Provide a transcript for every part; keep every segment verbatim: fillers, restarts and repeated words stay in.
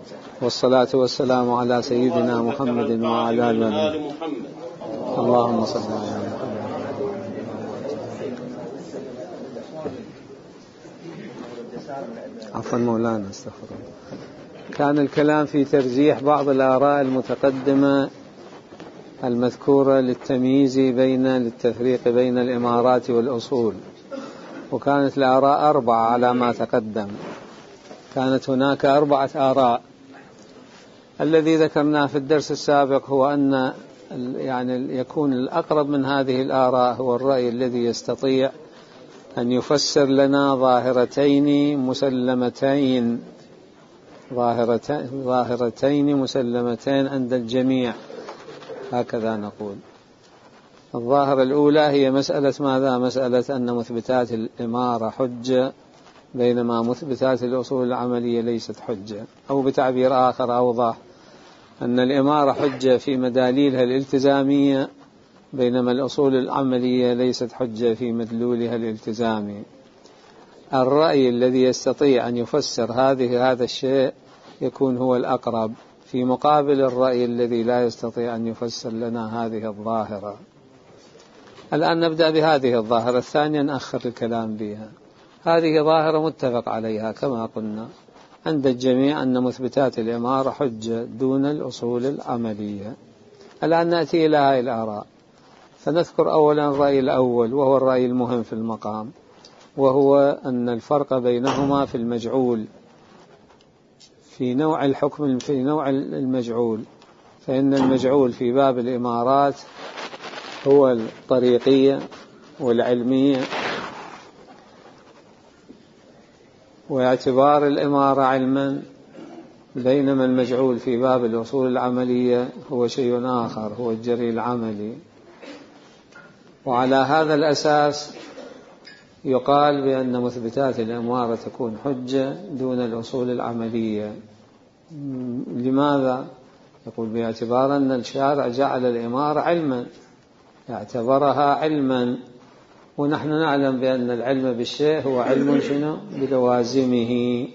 والصلاة والسلام على سيدنا محمد وعلى آل محمد. اللهم صل على محمد. عفوا مولانا، استغفر الله. كان الكلام في ترجيح بعض الآراء المتقدمة المذكورة للتمييز بين للتفريق بين الإمارات والأصول، وكانت الآراء أربعة على ما تقدم. كانت هناك أربعة آراء. الذي ذكرناه في الدرس السابق هو أن يعني يكون الأقرب من هذه الآراء هو الرأي الذي يستطيع أن يفسر لنا ظاهرتين مسلمتين ظاهرتين مسلمتين عند الجميع، هكذا نقول. الظاهرة الأولى هي مسألة ماذا؟ مسألة أن مثبتات الإمارة حجة، بينما مثبتات الأصول العملية ليست حجة، أو بتعبير آخر أوضح أن الإمارة حجة في مداليلها الالتزامية، بينما الأصول العملية ليست حجة في مدلولها الالتزامي. الرأي الذي يستطيع أن يفسر هذه هذا الشيء يكون هو الأقرب، في مقابل الرأي الذي لا يستطيع أن يفسر لنا هذه الظاهرة. الآن نبدأ بهذه الظاهرة الثانية، نأخر الكلام بها. هذه ظاهرة متفق عليها كما قلنا عند الجميع، أن مثبتات الإمارة حجة دون الأصول العملية. الآن نأتي إلى هذه الآراء، فنذكر أولا الرأي الأول، وهو الرأي المهم في المقام، وهو أن الفرق بينهما في المجعول، في نوع الحكم، في نوع المجعول. فإن المجعول في باب الإمارات هو الطريقية والعلمية، واعتبار الإمارة علما، بينما المجعول في باب الأصول العملية هو شيء آخر، هو الجري العملي. وعلى هذا الأساس يقال بأن مثبتات الإمارة تكون حجة دون الأصول العملية. لماذا؟ يقول باعتبار أن الشارع جعل الإمارة علما، اعتبرها علما، ونحن نعلم بأن العلم بالشيء هو علم شنو؟ بلوازمه.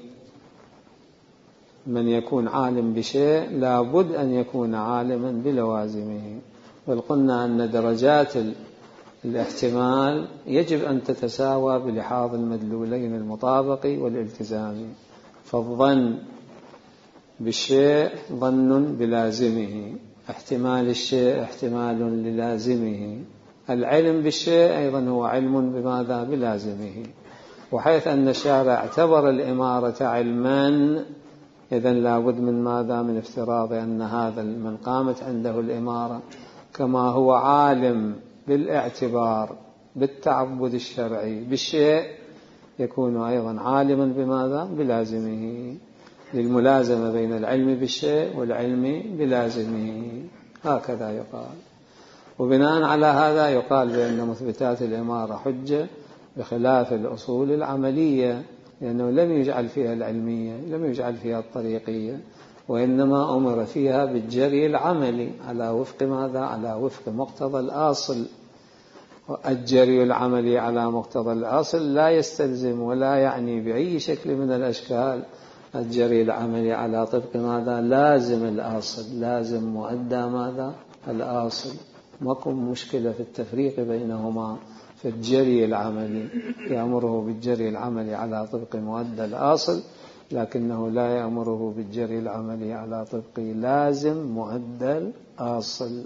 من يكون عالم بشيء لابد أن يكون عالما بلوازمه. بل قلنا أن درجات الاحتمال يجب أن تتساوى بلحاظ المدلولين المطابق والالتزامي. فالظن بالشيء ظن بلازمه، احتمال الشيء احتمال للازمه، العلم بالشيء أيضا هو علم بماذا؟ بلازمه. وحيث أن الشارع اعتبر الإمارة علما، إذن لابد من ماذا؟ من افتراض أن هذا من قامت عنده الإمارة كما هو عالم بالاعتبار بالتعبد الشرعي بالشيء، يكون أيضا عالما بماذا؟ بلازمه، للملازمة بين العلم بالشيء والعلم بلازمه، هكذا يقال. وبناء على هذا يقال بأن مثبتات الإمارة حجة بخلاف الأصول العملية، لأنه لم يجعل فيها العلمية، لم يجعل فيها الطريقية، وإنما أمر فيها بالجري العملي على وفق ماذا؟ على وفق مقتضى الأصل. الجري العملي على مقتضى الأصل لا يستلزم ولا يعني بأي شكل من الأشكال الجري العملي على طبق ماذا؟ لازم الأصل، لازم مؤدى ماذا؟ الأصل. ما كن مشكلة في التفريق بينهما في الجري العملي، يأمره بالجري العملي على طبق مؤدى الأصل، لكنه لا يأمره بالجري العملي على طبق لازم مؤدى الأصل.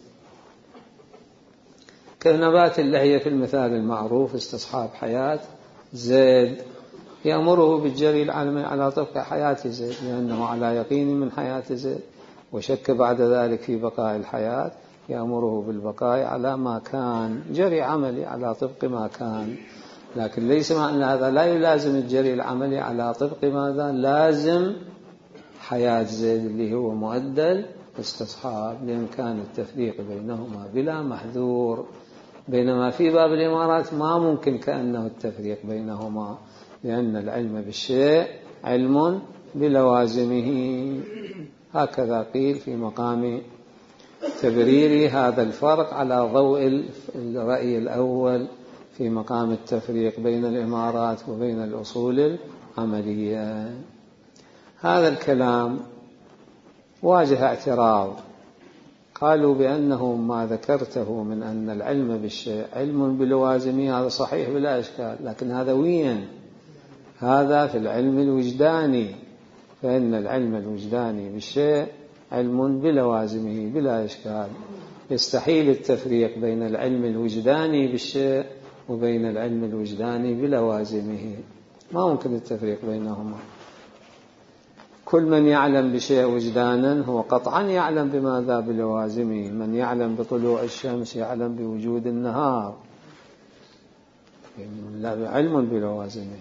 كنبات اللحية في المثال المعروف، استصحاب حياة زيد، يأمره بالجري العملي على طبق حياة زيد، لأنه على يقين من حياة زيد، وشك بعد ذلك في بقاء الحياة، يأمره بالبقاء على ما كان، جري عملي على طبق ما كان. لكن ليس معنى هذا لا يلازم الجري العملي على طبق ماذا؟ لازم حياة زيد اللي هو مؤدى الاستصحاب، لإمكان التفريق بينهما بلا محذور. بينما في باب الإمارات ما ممكن كأنه التفريق بينهما، لأن العلم بالشيء علم بلوازمه. هكذا قيل في مقام تبرير هذا الفرق على ضوء الرأي الأول في مقام التفريق بين الإمارات وبين الأصول العملية. هذا الكلام واجه اعتراض، قالوا بأنه ما ذكرته من أن العلم بالشيء علم بلوازمه هذا صحيح بلا إشكال، لكن هذا وين؟ هذا في العلم الوجداني، فإن العلم الوجداني بالشيء علم بلوازمه بلا إشكال. يستحيل التفريق بين العلم الوجداني بالشيء وبين العلم الوجداني بلوازمه، ما ممكن التفريق بينهما. كل من يعلم بشيء وجدانا هو قطعا يعلم بماذا؟ بلوازمه. من يعلم بطلوع الشمس يعلم بوجود النهار، لا علم بلوازمه.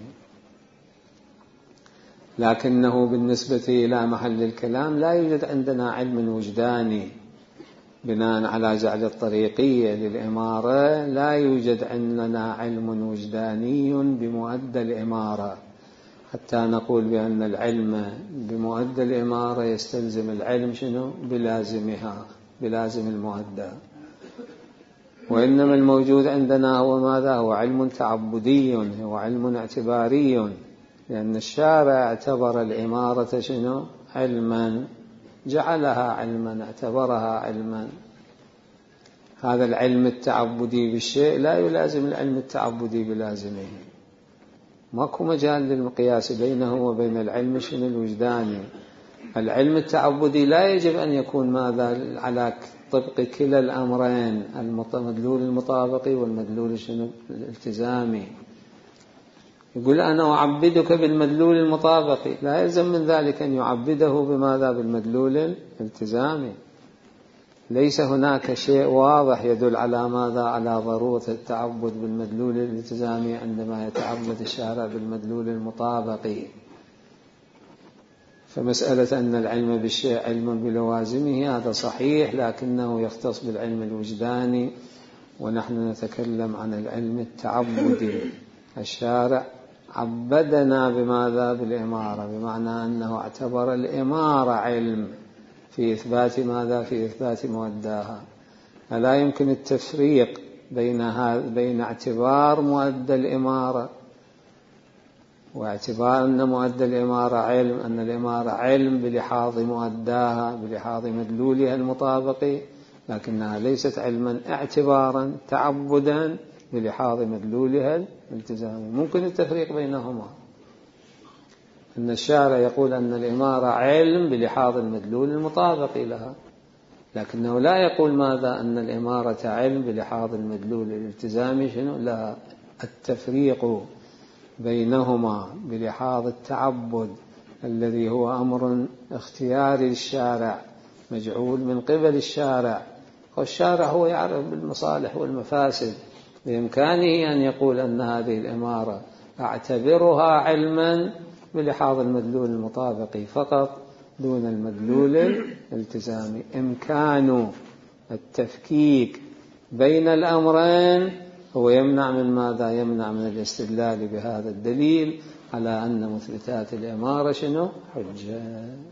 لكنه بالنسبة إلى محل الكلام لا يوجد عندنا علم وجداني بناء على جعل الطريقية للإمارة، لا يوجد عندنا علم وجداني بمؤدى الإمارة حتى نقول بأن العلم بمؤدى الإمارة يستلزم العلم شنو؟ بلازمها، بلازم المؤدى. وإنما الموجود عندنا هو ماذا؟ هو علم تعبدي، هو علم اعتباري، لأن الشارع اعتبر الإمارة شنو؟ علما، جعلها علما، اعتبرها علما. هذا العلم التعبدي بالشيء لا يلازم العلم التعبدي بلازمه، ماكو مجال للمقياس بينه وبين العلم شنو؟ الوجداني. العلم التعبدي لا يجب أن يكون ماذا؟ على طبق كلا الأمرين، المدلول المطابقي والمدلول شنو؟ الالتزامي. يقول أنا أعبدك بالمدلول المطابقي، لا يلزم من ذلك أن يعبده بماذا؟ بالمدلول الالتزامي. ليس هناك شيء واضح يدل على ماذا؟ على ضرورة التعبد بالمدلول الالتزامي عندما يتعبد الشارع بالمدلول المطابقي. فمسألة أن العلم بالشيء علم بلوازمه هذا صحيح، لكنه يختص بالعلم الوجداني، ونحن نتكلم عن العلم التعبدي. الشارع عبدنا بماذا؟ بالإمارة، بمعنى أنه اعتبر الإمارة علم في إثبات ماذا؟ في إثبات مؤداها. فلا يمكن التفريق بين هذا بين اعتبار مؤدى الإمارة واعتبار أن مؤدى الإمارة علم، أن الإمارة علم بلحاظ مؤداها، بلحاظ مدلولها المطابقي، لكنها ليست علما اعتبارا تعبدا بلحاظ مدلولها الالتزامي. ممكن التفريق بينهما، أن الشارع يقول أن الإمارة علم بلحاظ المدلول المطابق لها، لكنه لا يقول ماذا؟ أن الإمارة علم بلحاظ المدلول الالتزامي شنو لها. التفريق بينهما بلحاظ التعبد الذي هو أمر اختياري للشارع، مجعول من قبل الشارع، والشارع هو يعرف بالمصالح والمفاسد، بإمكانه أن يقول أن هذه الإمارة أعتبرها علما بلحاظ المدلول المطابقي فقط دون المدلول الالتزامي. إمكان التفكيك بين الأمرين هو يمنع من ماذا؟ يمنع من الاستدلال بهذا الدليل على أن مثبتات الإمارة شنو؟ حجة.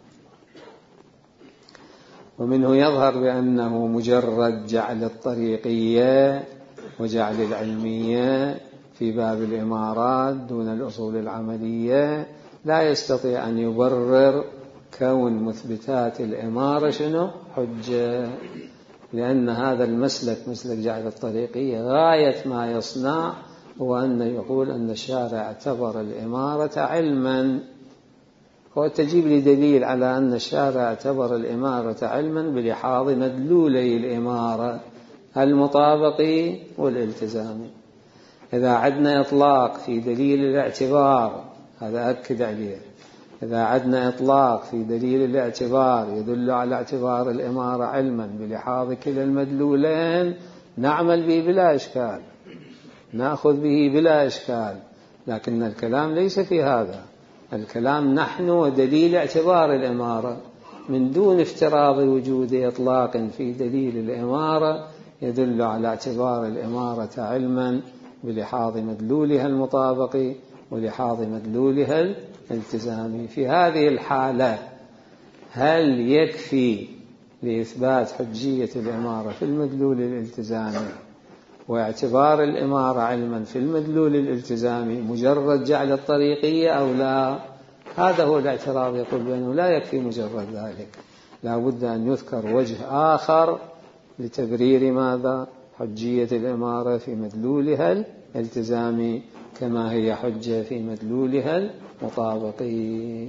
ومنه يظهر بأنه مجرد جعل الطريقية وجعل العلمية في باب الإمارات دون الأصول العملية لا يستطيع أن يبرر كون مثبتات الإمارة شنو؟ حجة، لأن هذا المسلك مسلك جعل الطريقية غاية ما يصنع هو أن يقول أن الشارع اعتبر الإمارة علما. هو تجيب لي دليل على أن الشارع اعتبر الإمارة علما بلحاظ مدلولي الإمارة المطابقي والالتزامي. إذا عدنا إطلاق في دليل الاعتبار هذا أكد عليه، إذا عدنا إطلاق في دليل الاعتبار يدل على اعتبار الإمارة علما بلحاظ كلا المدلولين نعمل به بلا إشكال، نأخذ به بلا إشكال، لكن الكلام ليس في هذا. الكلام نحن ودليل اعتبار الإمارة من دون افتراض وجود إطلاق في دليل الإمارة يدل على اعتبار الإمارة علما بلحاظ مدلولها المطابقي ولحاظ مدلولها الالتزامي. في هذه الحالة هل يكفي لإثبات حجية الإمارة في المدلول الالتزامي واعتبار الإمارة علما في المدلول الالتزامي مجرد جعل الطريقية أو لا؟ هذا هو الاعتراض، يقول بأنه لا يكفي مجرد ذلك، لا بد أن يذكر وجه آخر لتبرير ماذا؟ حجية الإمارة في مدلولها الالتزامي كما هي حجة في مدلولها المطابقي.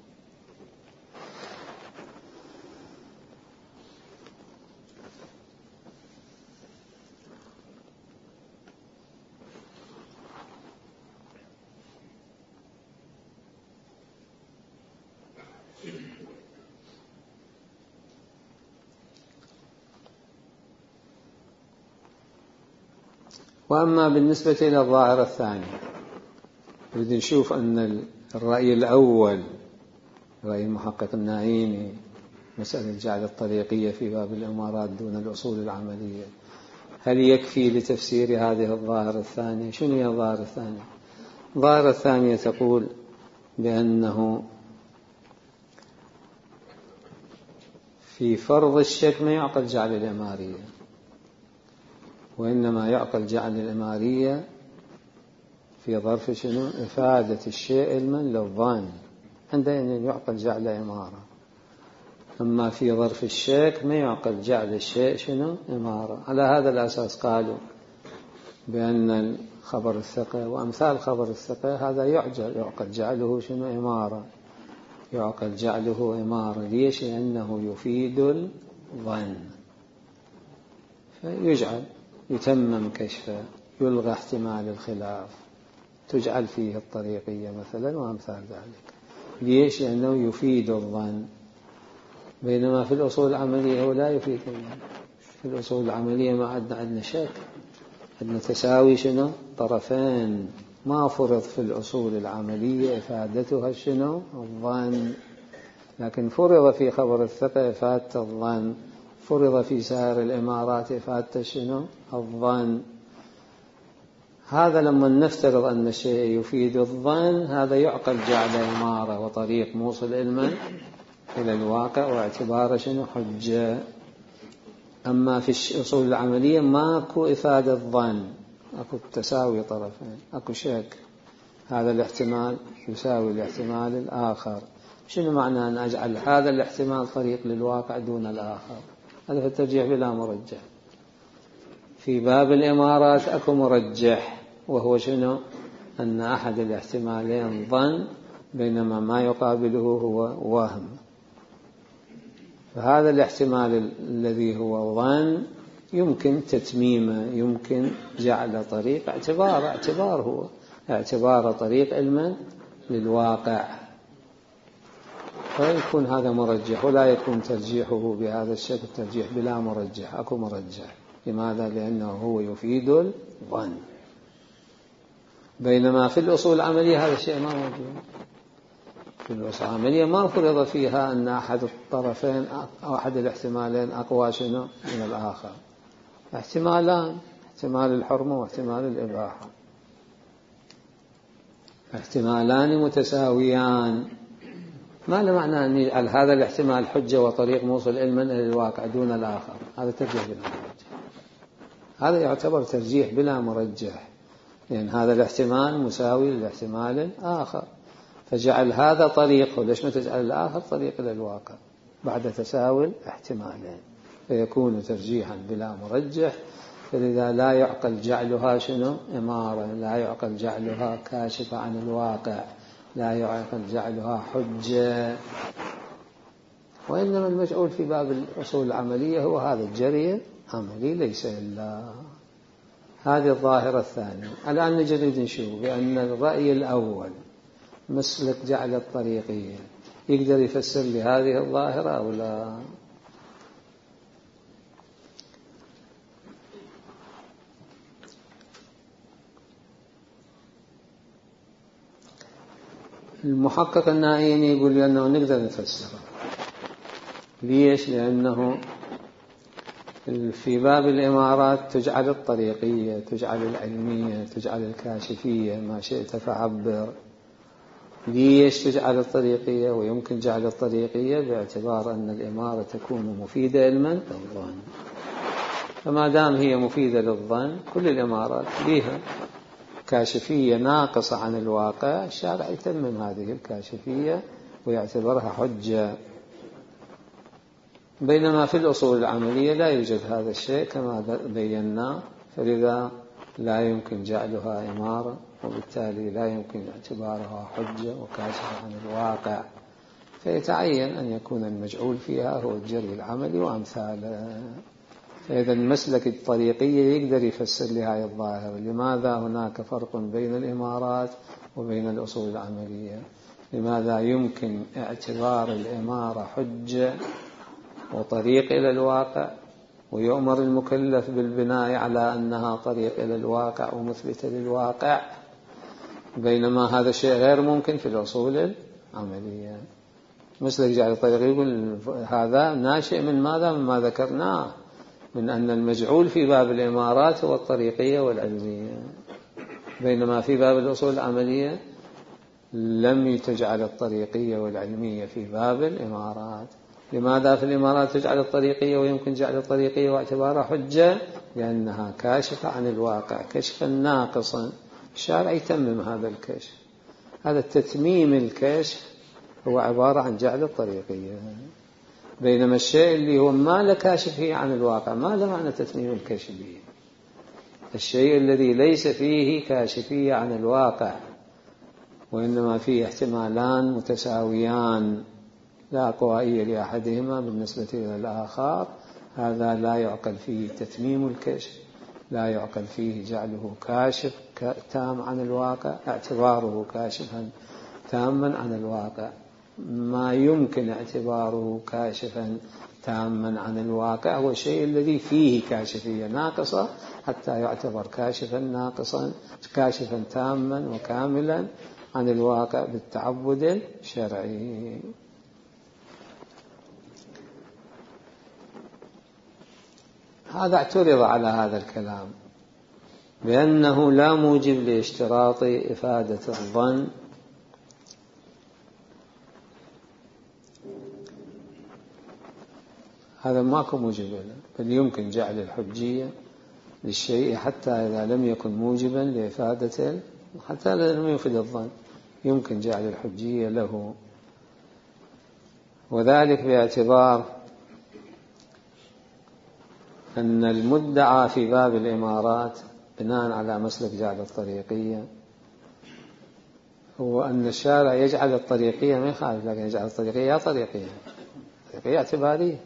وأما بالنسبة إلى الظاهرة الثانية، نريد نشوف أن الرأي الأول رأي المحقق النعيمي مسألة جعل الطريقية في باب الإمارات دون الأصول العملية، هل يكفي لتفسير هذه الظاهرة الثانية؟ شنو هي الظاهرة الثانية؟ الظاهرة الثانية تقول بأنه في فرض الشك ما يعقل جعل الإمارية، وإنما يعقل جعل الإمارية في ظرف شنو؟ إفادة الشيء علما للظن، عندئذ يعقل جعل إمارة. أما في ظرف الشك ما يعقل جعل الشيء شنو؟ إمارة. على هذا الأساس قالوا بأن خبر الثقة وأمثال خبر الثقة هذا يعجل يعقل جعله شنو؟ إمارة. يعقل جعله إمارة. ليش؟ لأنه يفيد الظن، فيجعل يتمم كشفه، يلغى احتمال الخلاف، تجعل فيه الطريقية مثلا وأمثال ذلك. ليش؟ لأنه يفيد الظن. بينما في الأصول العملية هو لا يفيد الظن. في الأصول العملية ما عندنا عندنا شك، عندنا تساوي شنو؟ طرفين. ما فرض في الأصول العملية إفادتها شنو؟ الظن، لكن فرض في خبر الثقة إفادة الظن، فرض في سائر الإمارات إفادة شنو؟ الظن. هذا لما نفترض أن الشيء يفيد الظن هذا يعقل جعل إمارة وطريق موصل علما إلى الواقع واعتباره شنو؟ حجة. أما في الأصول العملية ماكو إفادة ظن، أكو تساوي طرفين، أكو شك، هذا الاحتمال يساوي الاحتمال الآخر. شنو معنى أن أجعل هذا الاحتمال طريق للواقع دون الآخر؟ هذا في الترجيح بلا مرجح. في باب الإمارات أكو مرجح، وهو شنو؟ أن أحد الاحتمالين ظن بينما ما يقابله هو وهم. فهذا الاحتمال الذي هو ظن يمكن تتميمه، يمكن جعل طريق اعتبار اعتبار هو اعتبار طريق علما للواقع، فيكون هذا مرجح، ولا يكون ترجيحه بهذا الشكل ترجيح بلا مرجح. أكو مرجح. لماذا؟ لأنه هو يفيد الظن. بينما في الأصول العملية هذا الشيء ما موجود. في الأصول العملية ما فرض فيها أن أحد الطرفين أو أحد الاحتمالين أقوى شنو من الآخر. احتمالان، احتمال الحرمة واحتمال الإباحة، احتمالان متساويان. ما له معنى أن يجعل هذا الاحتمال حجة وطريق موصل علما إلى الواقع دون الآخر. هذا ترجيح بلا مرجح. هذا يعتبر ترجيح بلا مرجح، لأن هذا الاحتمال مساوي للاحتمال الآخر، فجعل هذا طريق، وليش ما تجعل الآخر طريق إلى الواقع بعد تساوي الاحتمالين؟ فيكون ترجيحا بلا مرجح. فلذا لا يعقل جعلها شنو؟ إمارة، لا يعقل جعلها كاشفة عن الواقع، لا يعقل جعلها حجة. وإنما المشغول في باب الأصول العملية هو هذا الجري عملي ليس إلا هذه الظاهرة الثانية. الآن نجد نشوف بأن الرأي الأول مسلك جعل الطريقية يقدر يفسر لهذه الظاهرة أو لا؟ المحقق النائيني يقول أنه نقدر نفسره. ليش؟ لأنه في باب الإمارات تجعل الطريقية، تجعل العلمية، تجعل الكاشفية، ما شئت فعبر. ليش تجعل الطريقية؟ ويمكن جعل الطريقية باعتبار أن الإمارة تكون مفيدة علما للظن، فما دام هي مفيدة للظن كل الإمارات لها كاشفية ناقصة عن الواقع، الشارع يتمم هذه الكاشفية ويعتبرها حجة. بينما في الأصول العملية لا يوجد هذا الشيء كما بينا، فلذا لا يمكن جعلها إمارة، وبالتالي لا يمكن اعتبارها حجة وكاشفة عن الواقع، فيتعين أن يكون المجعول فيها هو الجري العملي وأمثاله. فإذا المسلك الطريقي يقدر يفسر لهذه الظاهرة. لماذا هناك فرق بين الإمارات وبين الأصول العملية؟ لماذا يمكن اعتبار الإمارة حجة وطريق إلى الواقع، ويؤمر المكلف بالبناء على أنها طريق إلى الواقع ومثبتة للواقع، بينما هذا الشيء غير ممكن في الأصول العملية؟ مسلك جعل الطريق يقول هذا ناشئ من ماذا؟ مما ذكرناه من أن المجعول في باب الإمارات هو الطريقية والعلمية، بينما في باب الأصول العملية لم تجعل الطريقية والعلمية في باب الإمارات. لماذا في الإمارات تجعل الطريقية ويمكن جعل الطريقية واعتبارها حجة؟ لأنها كاشفة عن الواقع كشفا ناقصا. الشارع يتمم هذا الكشف، هذا التتميم الكشف هو عبارة عن جعل الطريقية. بينما الشيء اللي هو ما له كاشف فيه عن الواقع ما له معنى تتميم الكشف به. الشيء الذي ليس فيه كاشفية عن الواقع وإنما فيه احتمالان متساويان لا قوائية لأحدهما بالنسبة إلى الآخر، هذا لا يعقل فيه تتميم الكشف، لا يعقل فيه جعله كاشف تام عن الواقع، اعتباره كاشفا تاما عن الواقع. ما يمكن اعتباره كاشفا تاما عن الواقع هو الشيء الذي فيه كاشفية ناقصة حتى يعتبر كاشفا ناقصا كاشفا تاما وكاملا عن الواقع بالتعبد الشرعي. هذا اعترض على هذا الكلام بأنه لا موجب لاشتراط إفادة الظن، هذا ماكو موجب له، بل يمكن جعل الحجية للشيء حتى إذا لم يكن موجبا لإفادة، حتى إذا لم يفد الظن يمكن جعل الحجية له، وذلك باعتبار أن المدعى في باب الإمارات بناء على مسلك جعل الطريقية هو أن الشارع يجعل الطريقية ما يخالف، لكن يجعل الطريقية طريقية طريقية اعتبارية،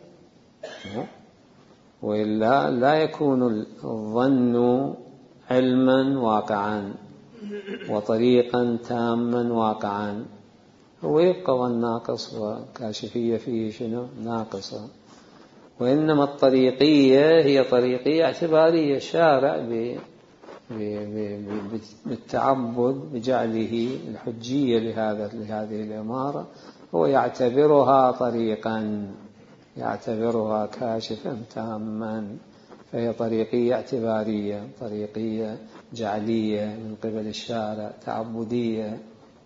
وإلا لا يكون الظن علما واقعا وطريقا تاما واقعا، هو يبقى ظن ناقص وكاشفية فيه شنو ناقصة. وإنما الطريقية هي طريقية اعتبارية، الشارع بالتعبد بجعله الحجية لهذا لهذه الإمارة هو يعتبرها طريقا، يعتبرها كاشفا تاما، فهي طريقية اعتبارية، طريقية جعلية من قبل الشارع تعبدية.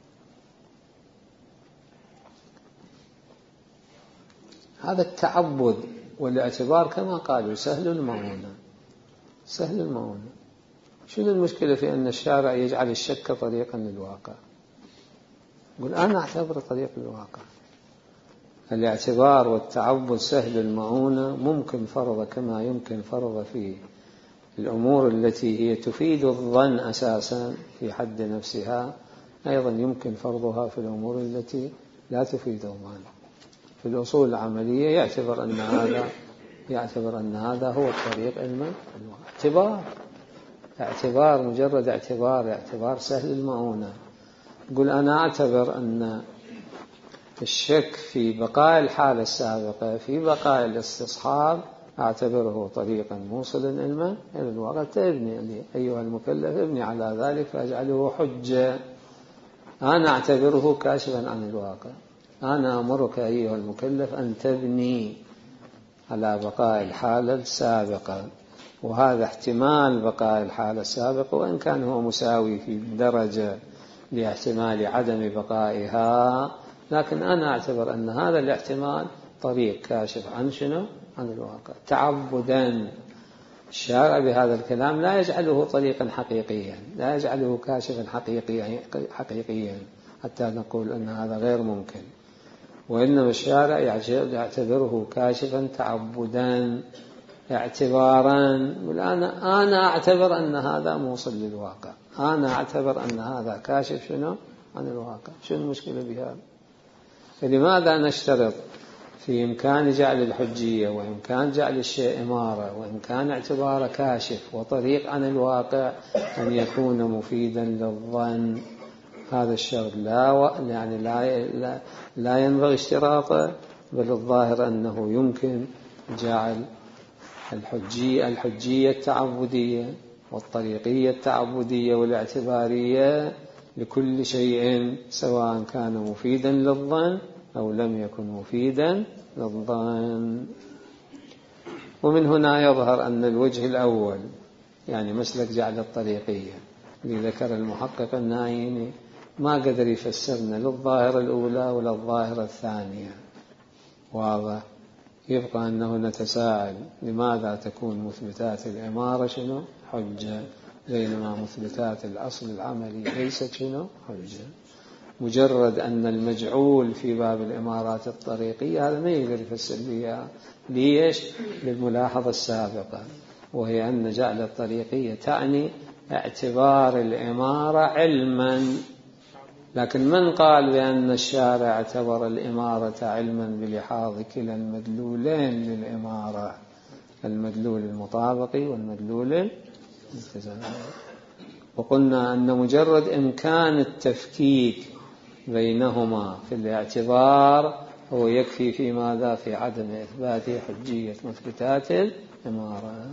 هذا التعبد والاعتبار كما قالوا سهل المعونة، سهل المعونة. شنو المشكلة في أن الشارع يجعل الشك طريقا للواقع؟ يقول أنا أعتبر طريق للواقع. الاعتبار والتعبد سهل المعونة ممكن فرض كما يمكن فرض في الأمور التي هي تفيد الظن أساسا في حد نفسها، أيضا يمكن فرضها في الأمور التي لا تفيد الظن. في الأصول العملية يعتبر أن هذا يعتبر أن هذا هو الطريق علما اعتبار، اعتبار مجرد اعتبار، اعتبار سهل المعونة. يقول أنا أعتبر أن الشك في بقاء الحالة السابقة في بقاء الاستصحاب أعتبره طريقا موصلا علما إلى الواقع، تبني أيها المكلف ابني على ذلك فأجعله حجة. أنا أعتبره كاشفا عن الواقع، أنا أمرك أيها المكلف أن تبني على بقاء الحالة السابقة، وهذا احتمال بقاء الحالة السابقة وإن كان هو مساوي في درجة لاحتمال عدم بقائها، لكن أنا أعتبر أن هذا الاحتمال طريق كاشف عن شنو؟ عن الواقع تعبدا. الشارع بهذا الكلام لا يجعله طريقا حقيقيا، لا يجعله كاشفا حقيقيا حقيقيا حتى نقول أن هذا غير ممكن، وإنما الشارع يعتبره كاشفا تعبدا اعتبارا. والآن أنا أعتبر أن هذا موصل للواقع، أنا أعتبر أن هذا كاشف شنو عن الواقع. شو المشكلة بهذا؟ فلماذا نشترط في إمكان جعل الحجية وإمكان جعل الشيء إمارة وإمكان اعتباره كاشف وطريق عن الواقع أن يكون مفيدا للظن؟ هذا الشرط لا و... يعني لا لا, لا ينبغي اشتراطه، بل الظاهر أنه يمكن جعل الحجية الحجية التعبدية والطريقية التعبدية والاعتبارية لكل شيء، سواء كان مفيدا للظن أو لم يكن مفيدا للظن. ومن هنا يظهر أن الوجه الأول يعني مسلك جعل الطريقية اللي ذكر المحقق النايني ما قدر يفسرنا للظاهرة الأولى ولا الظاهرة الثانية. واضح؟ يبقى أنه نتساءل لماذا تكون مثبتات الإمارة شنو حجة بينما مثبتات الأصل العملي ليست شنو حجة. مجرد أن المجعول في باب الإمارات الطريقية هذا ما يقدر يفسر بها. ليش؟ للملاحظة السابقة، وهي أن جعل الطريقية تعني اعتبار الإمارة علما. لكن من قال بأن الشارع اعتبر الإمارة علما بلحاظ كلا المدلولين للإمارة، المدلول المطابقي والمدلول الالتزامي؟ وقلنا أن مجرد إمكان التفكيك بينهما في الاعتبار هو يكفي في ماذا؟ في عدم إثبات حجية مثبتات الإمارة.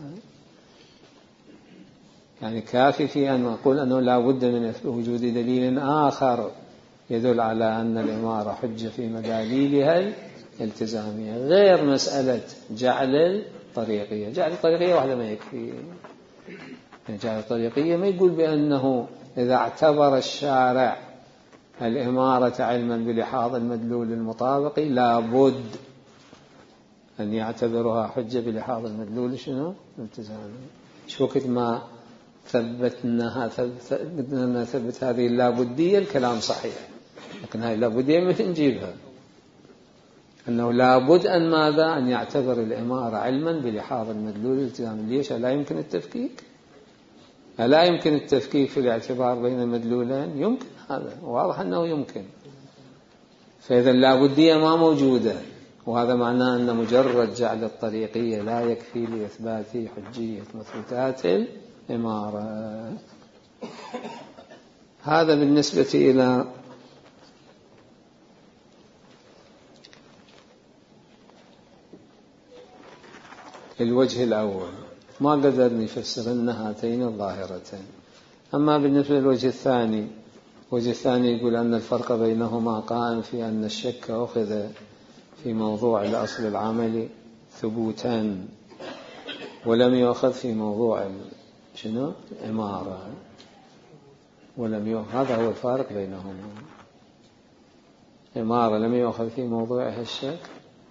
يعني كافي في أن نقول أنه لا بد من وجود دليل آخر يدل على أن الإمارة حجة في مداليلها الالتزامية، غير مسألة جعل الطريقية. جعل الطريقية واحدة ما يكفي. يعني جعل الطريقية ما يقول بأنه إذا اعتبر الشارع الإمارة علما بلحاظ المدلول المطابقي لا بد أن يعتبرها حجة بلحاظ المدلول شنو الالتزامي. شو وقت ما ثبتناها ثبتنا ثبت هذه اللابدية الكلام صحيح، لكن هذه اللابدية ما نجيبها أنه لابد أن ماذا؟ أن يعتبر الإمارة علما بلحاظ المدلول الالتزامي. ليش؟ لا يمكن التفكيك، لا يمكن التفكيك في الاعتبار بين المدلولين. يمكن، هذا واضح أنه يمكن. فإذا اللابدية ما موجودة، وهذا معناه أن مجرد جعل الطريقية لا يكفي لإثبات حجية مثبتات الإمارة. هذا بالنسبة إلى الوجه الأول، ما قدر نفسر أن هاتين الظاهرتين. أما بالنسبة للوجه الثاني، الوجه الثاني يقول أن الفرق بينهما قائم في أن الشك أخذ في موضوع الأصل العملي ثبوتا ولم يؤخذ في موضوع شنو إمارة، ولم يؤخذ. هذا هو الفارق بينهما. إمارة لم يؤخذ في موضوعها الشك،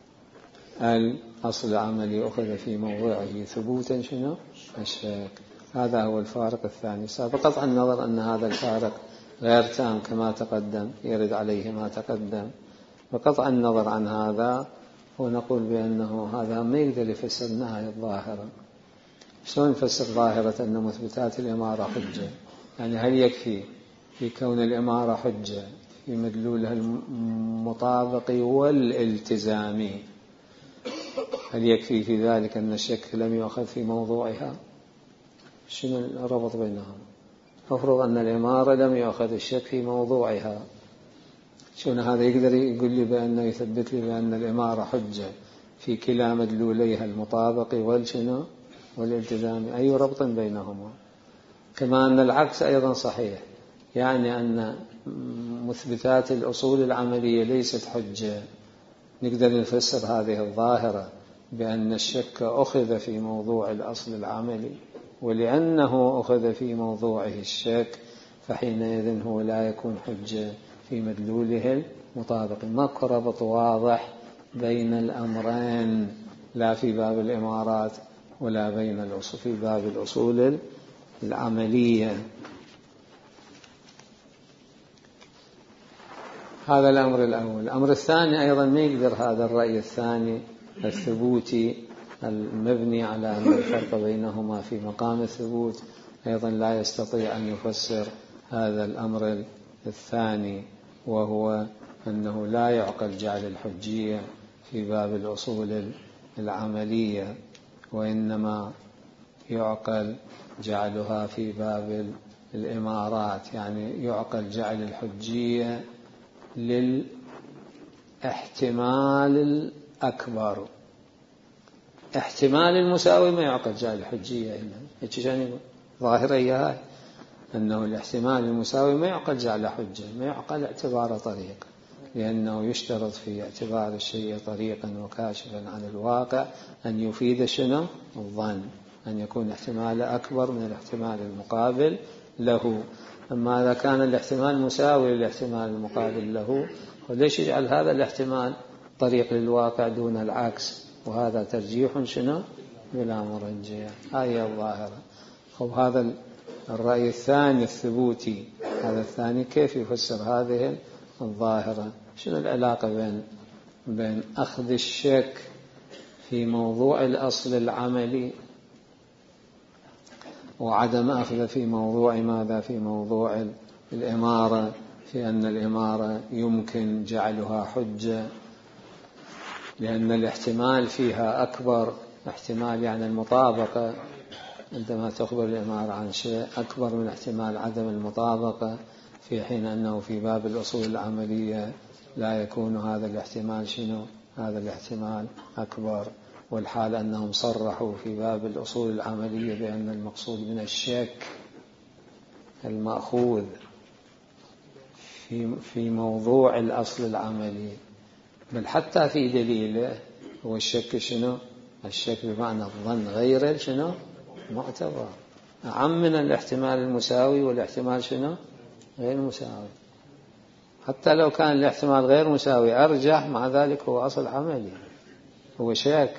الأصل العملي أخذ في موضوعه ثبوتا شنو الشك. هذا هو الفارق الثاني. بقطع النظر أن هذا الفارق غير تام كما تقدم، يرد عليه ما تقدم. بقطع النظر عن هذا ونقول بأنه هذا ما يقدر يفسر النهاية الظاهرة. شلون نفسر ظاهرة أن مثبتات الإمارة حجة؟ يعني هل يكفي في كون الإمارة حجة في مدلولها المطابقي والالتزامي، هل يكفي في ذلك أن الشك لم يؤخذ في موضوعها؟ شنو الربط بينهم؟ أفرض أن الإمارة لم يؤخذ الشك في موضوعها، شلون هذا يقدر يقول لي بأنه يثبت لي بأن الإمارة حجة في كلا مدلوليها المطابقي والشنو والالتزامي؟ أي ربط بينهما؟ كما أن العكس أيضا صحيح، يعني أن مثبتات الأصول العملية ليست حجة. نقدر نفسر هذه الظاهرة بأن الشك أخذ في موضوع الأصل العملي، ولأنه أخذ في موضوعه الشك فحينئذ هو لا يكون حجة في مدلوله المطابق. ماكو ربط واضح بين الأمرين، لا في باب الإمارات ولا بين الأصول في باب الأصول العملية. هذا الأمر الأول. الأمر الثاني أيضا ما يقدر هذا الرأي الثاني الثبوتي المبني على أن الفرق بينهما في مقام الثبوت أيضا لا يستطيع أن يفسر هذا الأمر الثاني، وهو أنه لا يعقل جعل الحجية في باب الأصول العملية، وإنما يعقل جعلها في باب الإمارات. يعني يعقل جعل الحجية للاحتمال الأكبر. احتمال المساوي ما يعقل جعل الحجية إلا ظاهرة هي أنه الاحتمال المساوي ما يعقل جعل حجة، ما يعقل اعتبار طريق، لأنه يشترط في اعتبار الشيء طريقا وكاشفا عن الواقع أن يفيد شنو؟ الظن، أن يكون احتمال أكبر من الاحتمال المقابل له. أما إذا كان الاحتمال مساوي للاحتمال المقابل له، فليش يجعل هذا الاحتمال طريق للواقع دون العكس؟ وهذا ترجيح شنو؟ بلا مرجح. هذه الظاهرة. خب هذا الرأي الثاني الثبوتي، هذا الثاني كيف يفسر هذه الظاهرة؟ شنو العلاقة بين بين أخذ الشك في موضوع الأصل العملي وعدم أخذ في موضوع ماذا؟ في موضوع الإمارة، في أن الإمارة يمكن جعلها حجة لأن الاحتمال فيها أكبر. احتمال يعني المطابقة، عندما تخبر الإمارة عن شيء أكبر من احتمال عدم المطابقة، في حين أنه في باب الأصول العملية لا يكون هذا الاحتمال شنو؟ هذا الاحتمال أكبر. والحال أنهم صرحوا في باب الأصول العملية بأن المقصود من الشك المأخوذ في في موضوع الأصل العملي، بل حتى في دليله هو الشك شنو؟ الشك بمعنى الظن غير شنو؟ معتبر، أعم من الاحتمال المساوي والاحتمال شنو؟ غير مساوي. حتى لو كان الاحتمال غير مساوي أرجح، مع ذلك هو أصل عملي، هو شك،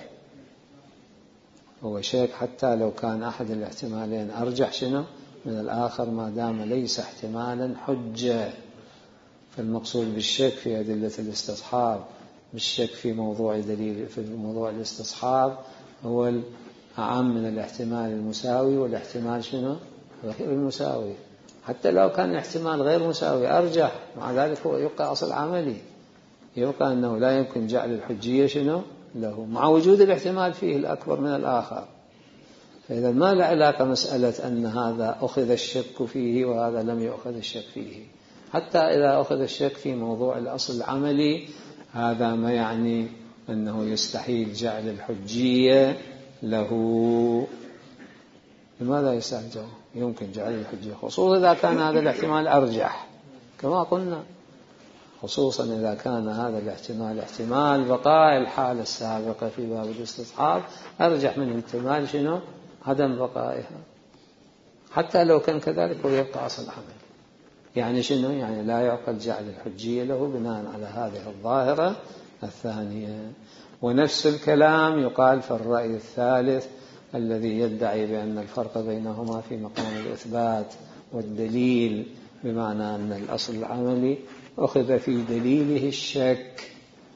هو شك حتى لو كان أحد الاحتمالين أرجح شنو؟ من الآخر، ما دام ليس احتمالا حجة. فالمقصود بالشك في أدلة الاستصحاب، بالشك في موضوع دليل في موضوع الاستصحاب، هو أعم من الاحتمال المساوي والاحتمال شنو؟ غير المساوي. حتى لو كان الاحتمال غير مساوي أرجح، مع ذلك هو يبقى أصل عملي، يبقى أنه لا يمكن جعل الحجية شنو؟ له، مع وجود الاحتمال فيه الأكبر من الآخر. فإذا ما له علاقة مسألة أن هذا أخذ الشك فيه وهذا لم يأخذ الشك فيه. حتى إذا أخذ الشك في موضوع الأصل العملي، هذا ما يعني أنه يستحيل جعل الحجية له. لماذا يستحيل؟ يمكن جعل الحجية، خصوصا إذا كان هذا الاحتمال أرجح كما قلنا، خصوصا إذا كان هذا الاحتمال احتمال بقاء الحالة السابقة في باب الاستصحاب أرجح من احتمال شنو؟ عدم بقائها. حتى لو كان كذلك هو يبقى أصل عمل. يعني شنو؟ يعني لا يعقل جعل الحجية له بناء على هذه الظاهرة الثانية. ونفس الكلام يقال في الرأي الثالث الذي يدعي بأن الفرق بينهما في مقام الإثبات والدليل، بمعنى أن الأصل العملي أخذ في دليله الشك،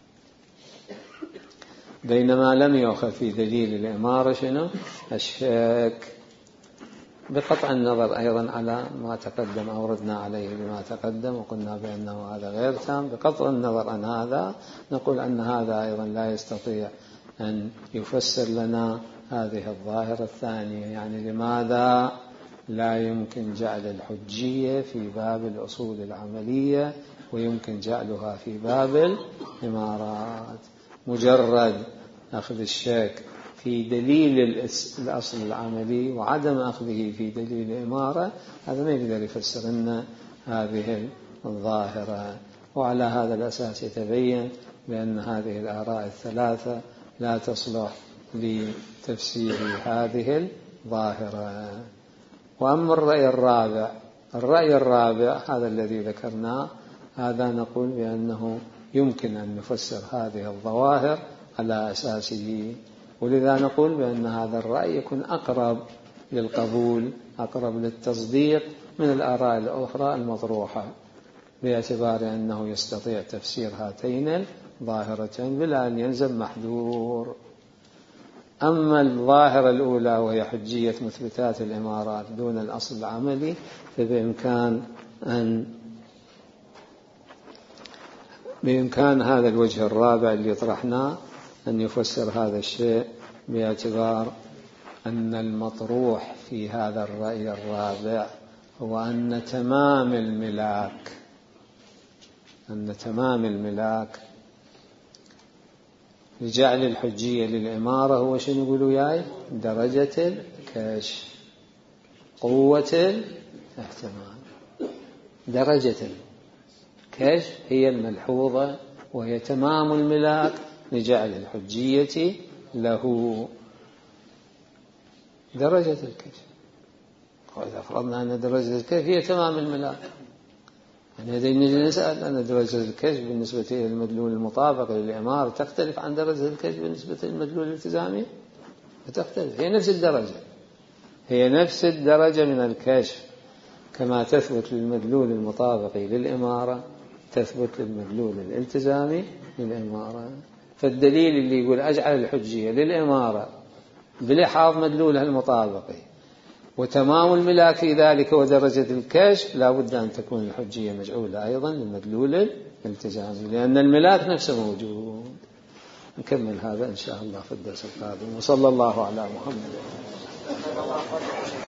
بينما لم يأخذ في دليل الإمارة شنو؟ الشك. بقطع النظر أيضا على ما تقدم، أوردنا عليه بما تقدم وقلنا بأنه هذا غير تام. بقطع النظر عن هذا نقول أن هذا أيضا لا يستطيع أن يفسر لنا هذه الظاهرة الثانية. يعني لماذا لا يمكن جعل الحجية في باب الأصول العملية ويمكن جعلها في باب الإمارات؟ مجرد أخذ الشك في دليل الأصل العملي وعدم أخذه في دليل الإمارة، هذا ما يقدر يفسر لنا هذه الظاهرة. وعلى هذا الأساس يتبين بأن هذه الآراء الثلاثة لا تصلح لتفسير هذه الظاهرة. وأما الرأي الرابع، الرأي الرابع هذا الذي ذكرناه، هذا نقول بأنه يمكن أن نفسر هذه الظواهر على أساسه، ولذا نقول بأن هذا الرأي يكون أقرب للقبول، أقرب للتصديق من الآراء الأخرى المطروحة. باعتبار أنه يستطيع تفسير هاتين الظاهرتين بلا أن يلزم محذور. أما الظاهرة الأولى وهي حجية مثبتات الإمارات دون الأصل العملي، فبإمكان أن بإمكان هذا الوجه الرابع اللي طرحناه أن يفسر هذا الشيء باعتبار أن المطروح في هذا الرأي الرابع هو أن تمام الملاك أن تمام الملاك لجعل الحجية للإمارة هو شنو يقولوا ياي؟ درجة الكشف، قوة الاحتمال. درجة الكشف هي الملحوظة وهي تمام الملاك لجعل الحجية له. درجة الكشف، وإذا فرضنا أن درجة الكشف هي تمام الملاك، يعني إذا نسأل أن درجة الكشف بالنسبة إلى المدلول المطابق للإمارة تختلف عن درجة الكشف بالنسبة للمدلول الالتزامي؟ فتختلف، هي نفس الدرجة، هي نفس الدرجة من الكشف، كما تثبت للمدلول المطابق للإمارة تثبت للمدلول الالتزامي للإمارة. فالدليل اللي يقول أجعل الحجية للإمارة بلحاظ مدلولها المطابقي وتمام الملاك في ذلك ودرجة الكشف، لا بد أن تكون الحجية مجعولة أيضا للمدلول الالتزامي، لأن الملاك نفسه موجود. نكمل هذا إن شاء الله في الدرس القادم، وصلى الله على محمد.